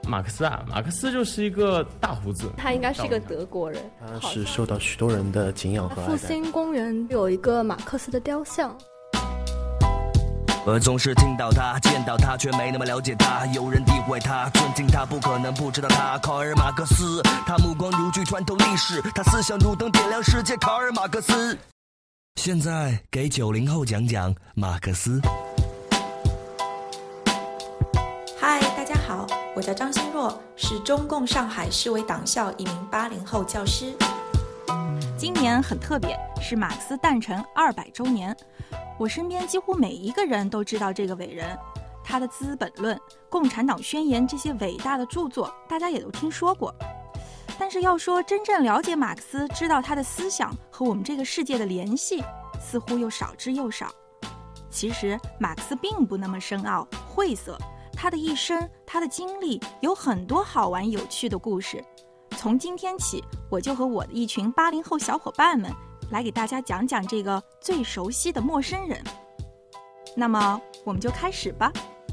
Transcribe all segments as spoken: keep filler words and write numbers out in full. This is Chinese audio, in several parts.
马克思啊，马克思就是一个大胡子， 他应该是一个德国人， 他是受到许多人的敬仰和爱戴。 复兴公园有一个马克思的雕像。 我总是听到他，见到他，却没那么了解他。有人诋毁他，尊敬他，不可能不知道他。卡尔马克思，他目光如炬，穿透历史，他思想如灯，点亮世界。卡尔马克思。现在给九零后讲讲马克思。 嗨，大家好，我叫张新若，是中共上海市委党校一名八零后教师。 今年很特别，是马克思诞辰二百周年。我身边几乎每一个人都知道这个伟人，他的《资本论》《共产党宣言》这些伟大的著作，大家也都听说过。但是要说真正了解马克思，知道他的思想和我们这个世界的联系，似乎又少之又少。其实马克思并不那么深奥晦涩，他的一生，他的经历有很多好玩有趣的故事。从今天起，我就和我的一群八零后小伙伴们来给大家讲讲这个最熟悉的陌生人。那么我们就开始吧。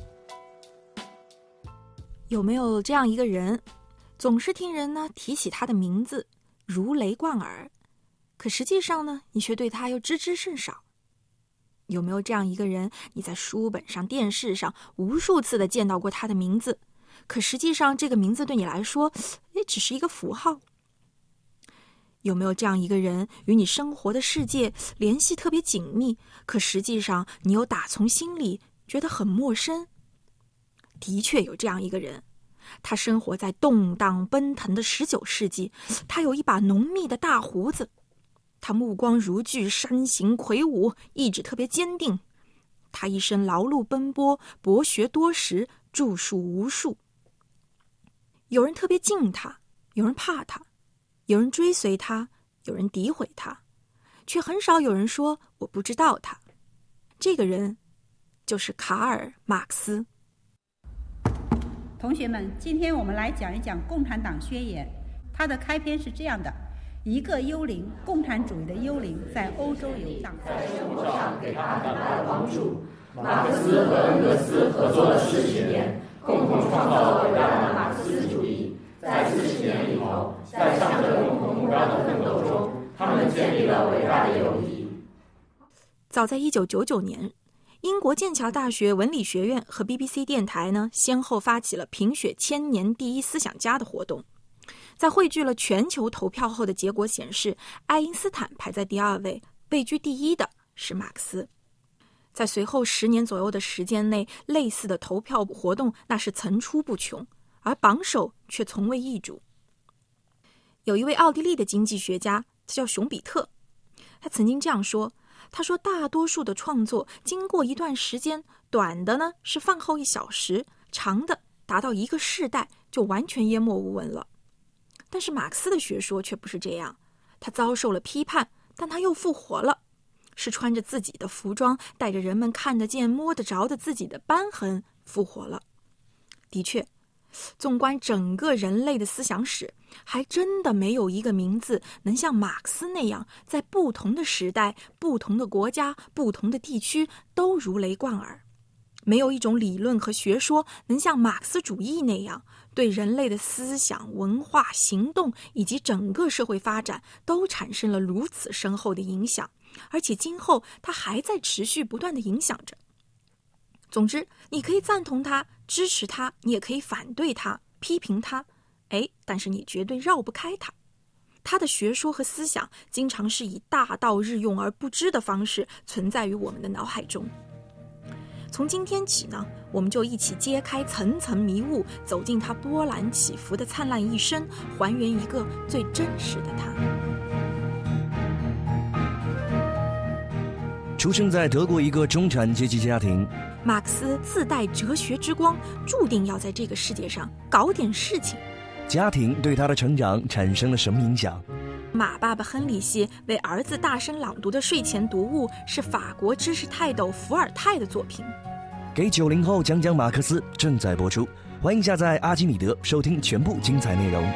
有没有这样一个人，总是听人呢提起他的名字如雷贯耳，可实际上呢你却对他又知之甚少？有没有这样一个人，你在书本上电视上无数次的见到过他的名字，可实际上这个名字对你来说也只是一个符号？有没有这样一个人，与你生活的世界联系特别紧密，可实际上你又打从心里觉得很陌生？的确有这样一个人，他生活在动荡奔腾的十九世纪，他有一把浓密的大胡子，他目光如炬，身形魁梧，意志特别坚定。他一生劳碌奔波，博学多识，著述无数。有人特别敬他，有人怕他，有人追随他，有人诋毁他，却很少有人说我不知道他。这个人就是卡尔·马克思。 同学们，今天我们来讲一讲《共产党宣言》。它的开篇是这样的：一个幽灵，共产主义的幽灵，在欧洲游荡， 在生活上给他很大的帮助。马克思和恩格斯合作了四十年，共同创造了伟大的马克思主义。在四十年里头，在向着共同目标的奋斗中，他们建立了伟大的友谊。 早在一九九九年，英国剑桥大学文理学院和 B B C 电台呢，先后发起了评选千年第一思想家的活动。在汇聚了全球投票后的结果显示，爱因斯坦排在第二位，位居第一的是马克思。在随后十年左右的时间内，类似的投票活动那是层出不穷，而榜首却从未易主。有一位奥地利的经济学家，他叫熊彼特，他曾经这样说，他说大多数的创作经过一段时间，短的呢是饭后一小时，长的达到一个世代就完全淹没无闻了。但是马克思的学说却不是这样，他遭受了批判，但他又复活了，是穿着自己的服装，带着人们看得见摸得着的自己的斑痕复活了。的确，纵观整个人类的思想史，还真的没有一个名字能像马克思那样，在不同的时代、不同的国家、不同的地区都如雷贯耳。没有一种理论和学说能像马克思主义那样，对人类的思想、文化、行动以及整个社会发展都产生了如此深厚的影响，而且今后它还在持续不断地影响着。总之，你可以赞同他、支持他，你也可以反对他、批评他，哎，但是你绝对绕不开他。他的学说和思想经常是以大道日用而不知的方式存在于我们的脑海中。从今天起呢，我们就一起揭开层层迷雾，走进他波澜起伏的灿烂一生，还原一个最真实的他。 出生在德国一个中产阶级家庭， 马克思自带哲学之光，注定要在这个世界上搞点事情。 家庭对他的成长产生了什么影响？ 马爸爸亨利希为儿子大声朗读的睡前读物是法国知识泰斗伏尔泰的作品。 给九零后讲讲马克思正在播出，欢迎下载阿基米德收听全部精彩内容。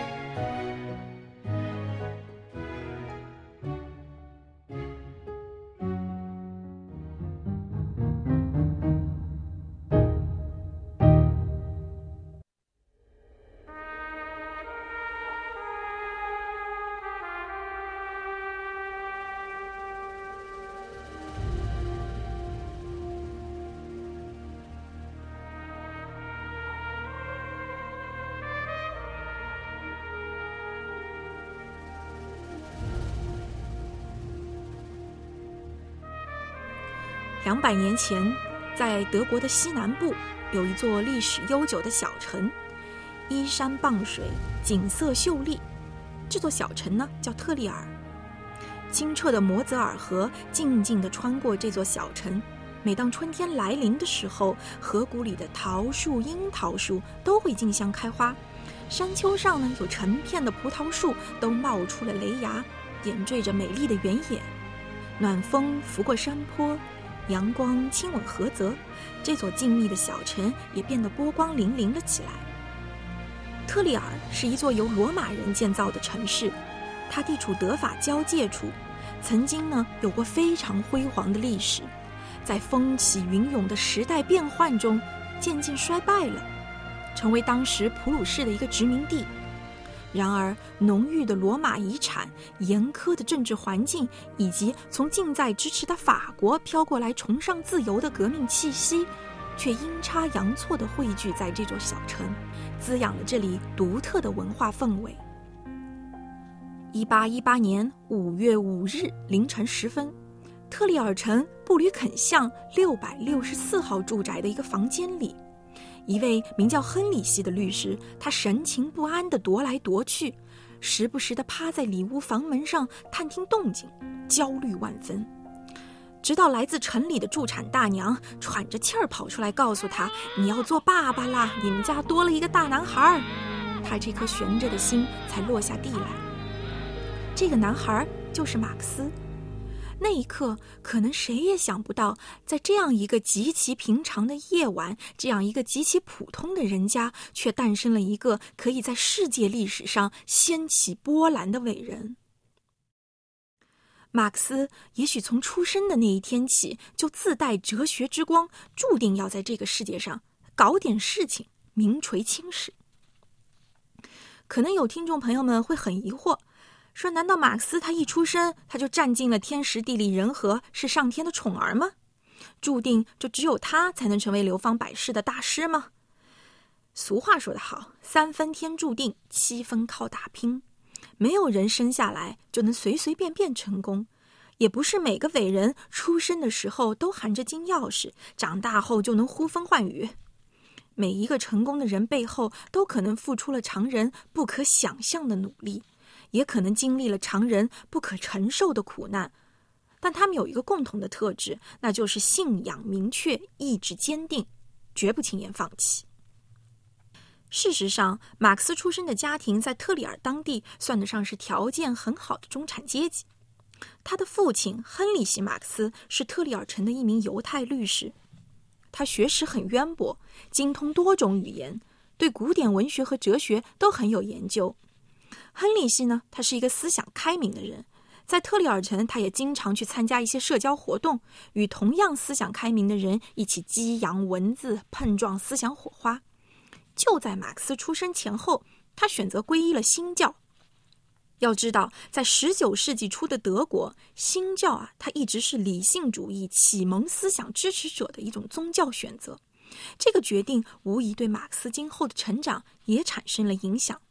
两百年前，在德国的西南部有一座历史悠久的小城，依山傍水，景色秀丽。这座小城呢叫特利尔。清澈的摩泽尔河静静地穿过这座小城。每当春天来临的时候，河谷里的桃树、樱桃树都会竞相开花，山丘上呢有成片的葡萄树都冒出了雷芽，点缀着美丽的原野。暖风拂过山坡，阳光亲吻河泽，这座静谧的小城也变得波光粼粼了起来。特利尔是一座由罗马人建造的城市，它地处德法交界处，曾经呢有过非常辉煌的历史，在风起云涌的时代变换中渐渐衰败了，成为当时普鲁士的一个殖民地。然而浓郁的罗马遗产、严苛的政治环境，以及从近在咫尺的法国飘过来崇尚自由的革命气息，却阴差阳错地汇聚在这座小城，滋养了这里独特的文化氛围。一八一八年五月五日凌晨时分，特利尔城布吕肯巷六百六十四号住宅的一个房间里，一位名叫亨利希的律师，他神情不安地踱来踱去，时不时地趴在里屋房门上探听动静，焦虑万分。直到来自城里的助产大娘喘着气儿跑出来告诉他，你要做爸爸啦，你们家多了一个大男孩，他这颗悬着的心才落下地来。这个男孩就是马克思。那一刻，可能谁也想不到，在这样一个极其平常的夜晚，这样一个极其普通的人家，却诞生了一个可以在世界历史上掀起波澜的伟人。马克思也许从出生的那一天起，就自带哲学之光，注定要在这个世界上搞点事情，名垂青史。可能有听众朋友们会很疑惑，说难道马克思他一出生他就占尽了天时地利人和，是上天的宠儿吗？注定就只有他才能成为流芳百世的大师吗？俗话说得好，三分天注定，七分靠打拼。没有人生下来就能随随便便成功，也不是每个伟人出生的时候都含着金钥匙，长大后就能呼风唤雨。每一个成功的人背后都可能付出了常人不可想象的努力，也可能经历了常人不可承受的苦难，但他们有一个共同的特质，那就是信仰明确，意志坚定，绝不轻言放弃。事实上，马克思出生的家庭在特里尔当地算得上是条件很好的中产阶级。他的父亲亨利希·马克思是特里尔城的一名犹太律师，他学识很渊博，精通多种语言，对古典文学和哲学都很有研究。亨利希呢，他是一个思想开明的人，在特里尔城他也经常去参加一些社交活动，与同样思想开明的人一起激扬文字，碰撞思想火花。就在马克思出生前后，他选择皈依了新教。要知道，在十九世纪初的德国，新教啊，它一直是理性主义启蒙思想支持者的一种宗教选择。这个决定无疑对马克思今后的成长也产生了影响。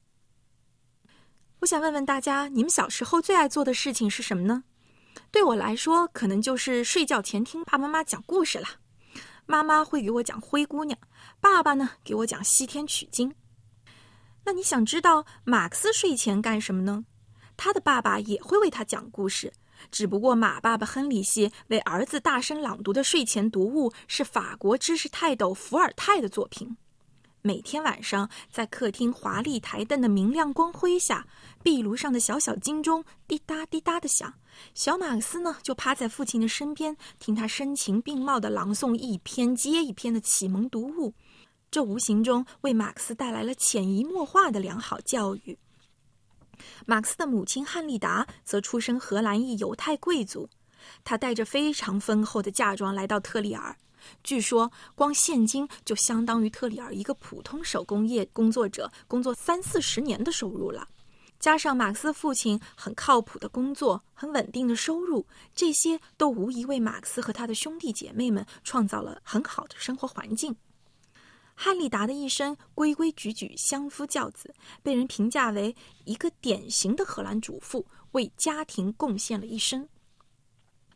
我想问问大家，你们小时候最爱做的事情是什么呢？对我来说，可能就是睡觉前听爸爸妈妈讲故事了。妈妈会给我讲灰姑娘，爸爸呢给我讲西天取经。那你想知道马克思睡前干什么呢？他的爸爸也会为他讲故事，只不过马爸爸亨利希为儿子大声朗读的睡前读物是法国知识泰斗伏尔泰的作品。每天晚上，在客厅华丽台灯的明亮光辉下，壁炉上的小小金钟滴答滴答地响，小马克思呢就趴在父亲的身边，听他声情并茂地朗诵一篇接一篇的启蒙读物，这无形中为马克思带来了潜移默化的良好教育。马克思的母亲汉丽达则出身荷兰裔犹太贵族，她带着非常丰厚的嫁妆来到特里尔。据说光现金就相当于特里尔一个普通手工业工作者工作三四十年的收入了，加上马克思父亲很靠谱的工作，很稳定的收入，这些都无疑为马克思和他的兄弟姐妹们创造了很好的生活环境。汉丽达的一生规规矩矩，相夫教子，被人评价为一个典型的荷兰主妇，为家庭贡献了一生。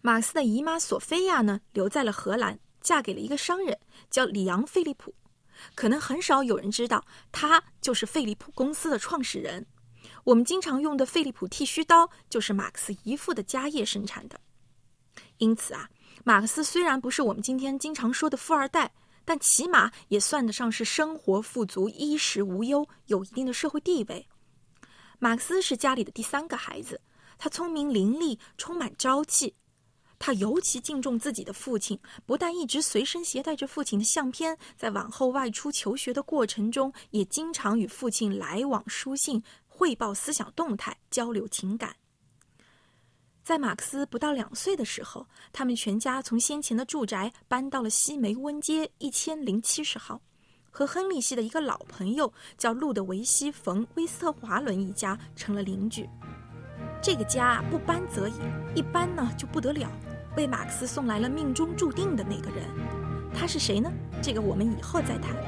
马克思的姨妈索菲亚呢，留在了荷兰，嫁给了一个商人，叫里昂·费利普。可能很少有人知道，他就是费利普公司的创始人。我们经常用的费利普剃须刀，就是马克思姨父的家业生产的。因此啊，马克思虽然不是我们今天经常说的富二代，但起码也算得上是生活富足、衣食无忧，有一定的社会地位。马克思是家里的第三个孩子，他聪明伶俐，充满朝气。他尤其敬重自己的父亲，不但一直随身携带着父亲的相片，在往后外出求学的过程中，也经常与父亲来往书信，汇报思想动态，交流情感。在马克思不到两岁的时候，他们全家从先前的住宅搬到了西梅温街一千零七十号，和亨利系的一个老朋友叫路德维希·冯·威斯特华伦一家成了邻居。这个家不搬则已，一搬呢就不得了，为马克思送来了命中注定的那个人。他是谁呢？这个我们以后再谈。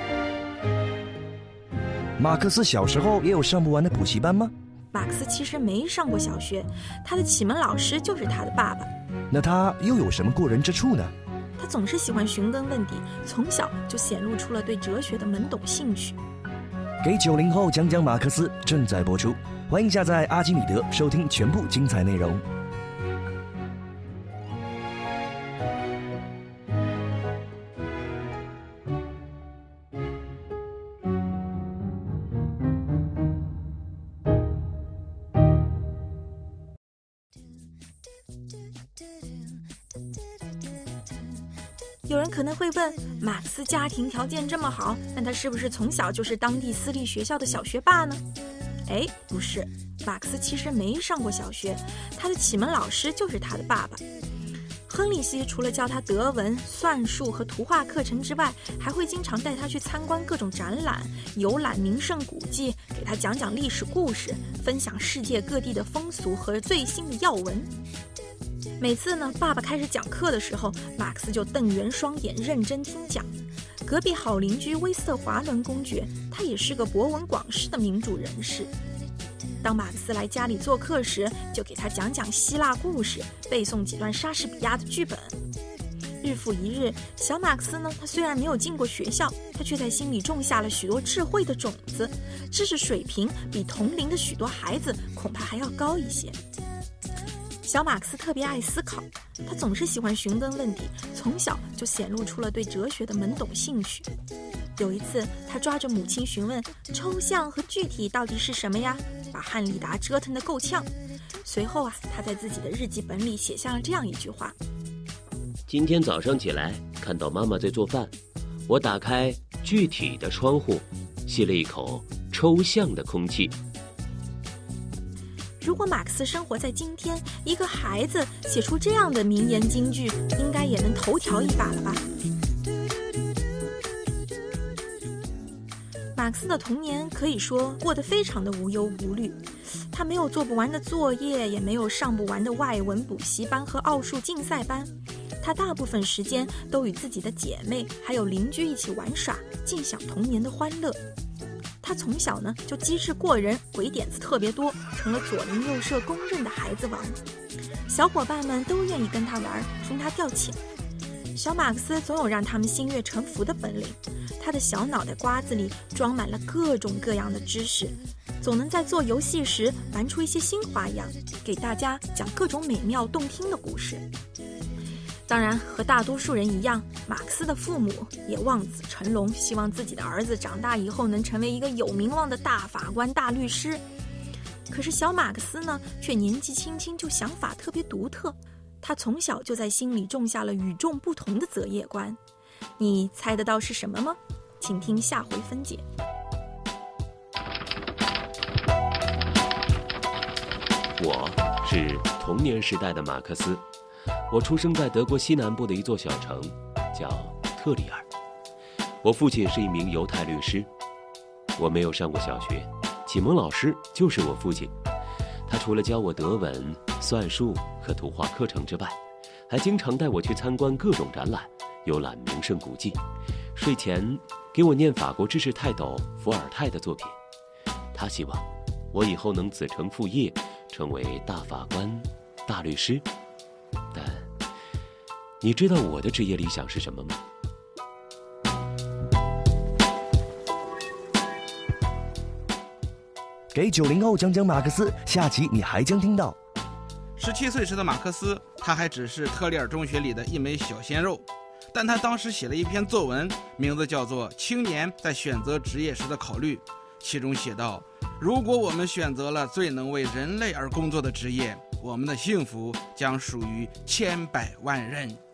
马克思小时候也有上不完的补习班吗？ 马克思其实没上过小学，他的启蒙老师就是他的爸爸。 那他又有什么过人之处呢？ 他总是喜欢寻根问底，从小就显露出了对哲学的懵懂兴趣。 给九零后讲讲马克思正在播出，欢迎下载阿基米德收听全部精彩内容。 有人可能会问，马克思家庭条件这么好，那他是不是从小就是当地私立学校的小学霸呢？哎，不是，马克思其实没上过小学，他的启蒙老师就是他的爸爸。亨利希除了教他德文、算术和图画课程之外，还会经常带他去参观各种展览，游览名胜古迹，给他讲讲历史故事，分享世界各地的风俗和最新的要闻。每次呢，爸爸开始讲课的时候，马克思就瞪圆双眼，认真听讲。隔壁好邻居威斯特华伦公爵，他也是个博闻广识的民主人士。当马克思来家里做客时，就给他讲讲希腊故事，背诵几段莎士比亚的剧本。日复一日，小马克思呢，他虽然没有进过学校，他却在心里种下了许多智慧的种子，知识水平比同龄的许多孩子恐怕还要高一些。小马克思特别爱思考，他总是喜欢寻根问底，从小就显露出了对哲学的懵懂兴趣。有一次，他抓着母亲询问抽象和具体到底是什么呀，把汉立达折腾得够呛。随后啊，他在自己的日记本里写下了这样一句话： 今天早上起来，看到妈妈在做饭，我打开具体的窗户，吸了一口抽象的空气。 如果马克思生活在今天，一个孩子写出这样的名言金句，应该也能头条一把了吧。马克思的童年可以说过得非常的无忧无虑，他没有做不完的作业，也没有上不完的外文补习班和奥数竞赛班，他大部分时间都与自己的姐妹还有邻居一起玩耍，尽享童年的欢乐。他从小呢就机智过人，鬼点子特别多，成了左邻右舍公认的孩子王。小伙伴们都愿意跟他玩，听他调遣。小马克思总有让他们心悦诚服的本领，他的小脑袋瓜子里装满了各种各样的知识，总能在做游戏时玩出一些新花样，给大家讲各种美妙动听的故事。当然，和大多数人一样，马克思的父母也望子成龙，希望自己的儿子长大以后能成为一个有名望的大法官、大律师。可是小马克思呢，却年纪轻轻就想法特别独特，他从小就在心里种下了与众不同的择业观。你猜得到是什么吗？请听下回分解。 我是童年时代的马克思，我出生在德国西南部的一座小城，叫特里尔。我父亲是一名犹太律师。我没有上过小学，启蒙老师就是我父亲。他除了教我德文、算术和图画课程之外，还经常带我去参观各种展览，游览名胜古迹。睡前给我念法国知识泰斗伏尔泰的作品。他希望我以后能子承父业，成为大法官、大律师。但你知道我的职业理想是什么吗？ 给九零后讲讲马克思，下期你还将听到。 十七岁时的马克思，他还只是特里尔中学里的一枚小鲜肉，但他当时写了一篇作文，名字叫做《青年在选择职业时的考虑》，其中写道：如果我们选择了最能为人类而工作的职业，我们的幸福将属于千百万人。